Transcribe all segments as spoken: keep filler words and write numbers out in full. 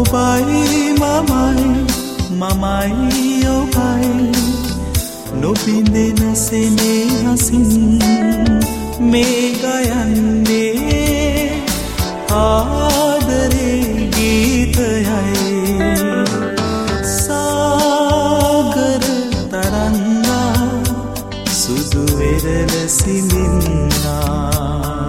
ඔබයි මමයි මමයි ඔබයි නොබිඳෙන සෙනෙහසින් මේ ගයන්නේ ආදරේ ගීතයයි සාගර තරංගා සුදු වෙරළ සිඳින්නා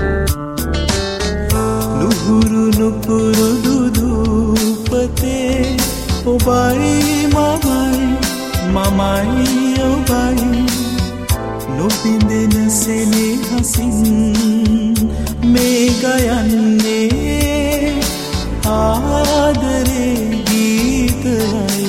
නුහුරු නුපුරුදු දූපතේ ඔබයි මමයි මමයි ඔබයි නොබිඳෙන සෙනෙහසින් මේ ගයන්නේ ආදරේ ගීතයයි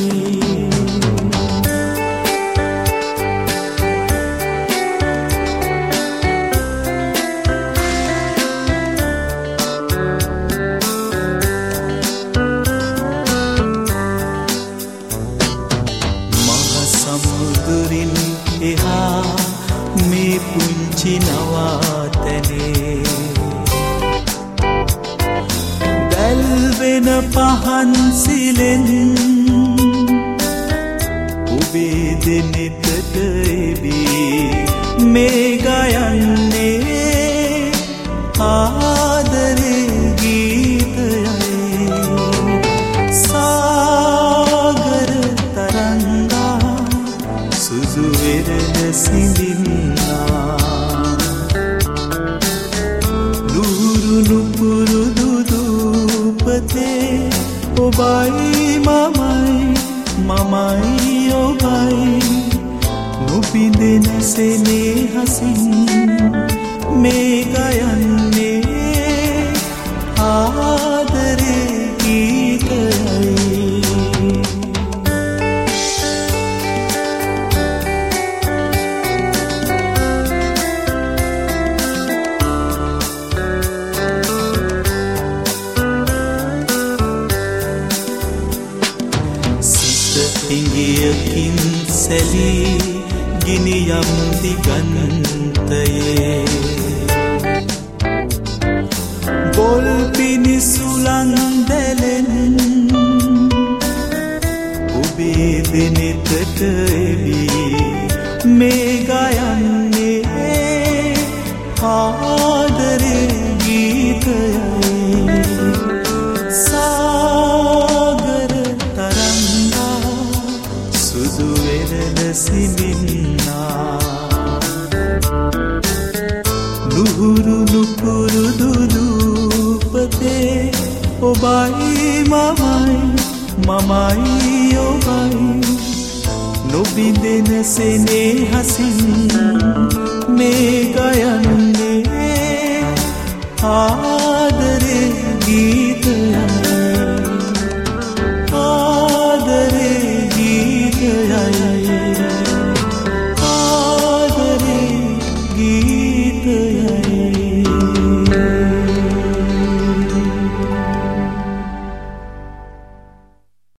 සමුදුරින් එහා මේ පුංචි නවාතැනේ දැල්වෙන පහන් සිලෙන් ඔබේ දෙනෙතට එබී මේ ගයන්නේ ආදරේ ගීතයයි සාගර තරංගා සුදු වෙරළ සිඳින්නා නුහුරු නුපුරුදු දූපතේ ඔබයි මමයි මමයි ඔබයි නොබිඳෙන සෙනෙහසින් මේ ගයන්නේ ආදරේ ගීතයයි ඉංගියකින් සැලී ගිනියම් දිගන්තයේ බොල් පිනිසුලන් දැලෙන් ඔබේ දෙනෙතට එබී මේ ගයන්නේ ආදරේ ගීතයයි සාගර තරංගා සුදු වෙරළ සිඳින්නා නුහුරු නුපුරුදු දූපතේ ඔබයි මමයි මමයි ඔබයි නොබිඳෙන සෙනෙහසින් මේ ගයන්නේ ආදරේ ගී